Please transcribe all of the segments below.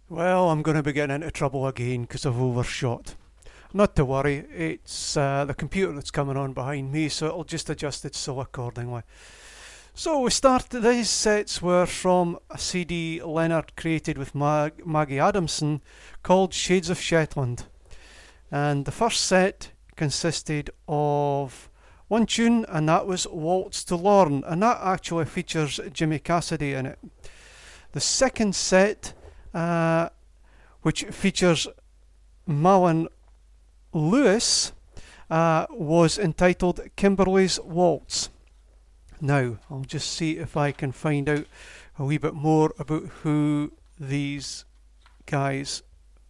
Well, I'm going to be getting into trouble again because I've overshot. Not to worry, it's the computer that's coming on behind me, so it'll just adjust itself accordingly. So we started, these sets were from a CD Leonard created with Maggie Adamson called Shades of Shetland. And the first set consisted of one tune, and that was Waltz to Lorne, and that actually features Jimmy Cassidy in it. The second set, which features Malin Lewis, was entitled Kimberly's Waltz. Now, I'll just see if I can find out a wee bit more about who these guys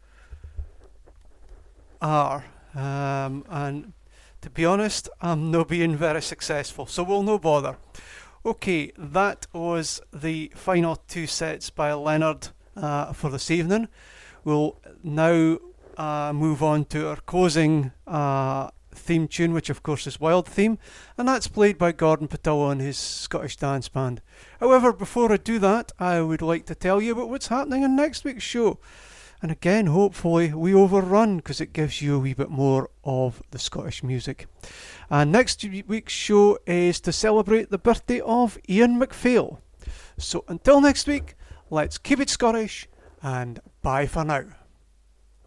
are. And to be honest, I'm not being very successful, so we'll no bother. Okay, that was the final two sets by Leonard for this evening. We'll now move on to our closing theme tune, which of course is Wild Theme, and that's played by Gordon Patillo and his Scottish Dance Band. However, before I do that, I would like to tell you about what's happening in next week's show. And again, hopefully we overrun because it gives you a wee bit more of the Scottish music. And next week's show is to celebrate the birthday of Ian MacPhail. So until next week, let's keep it Scottish and bye for now.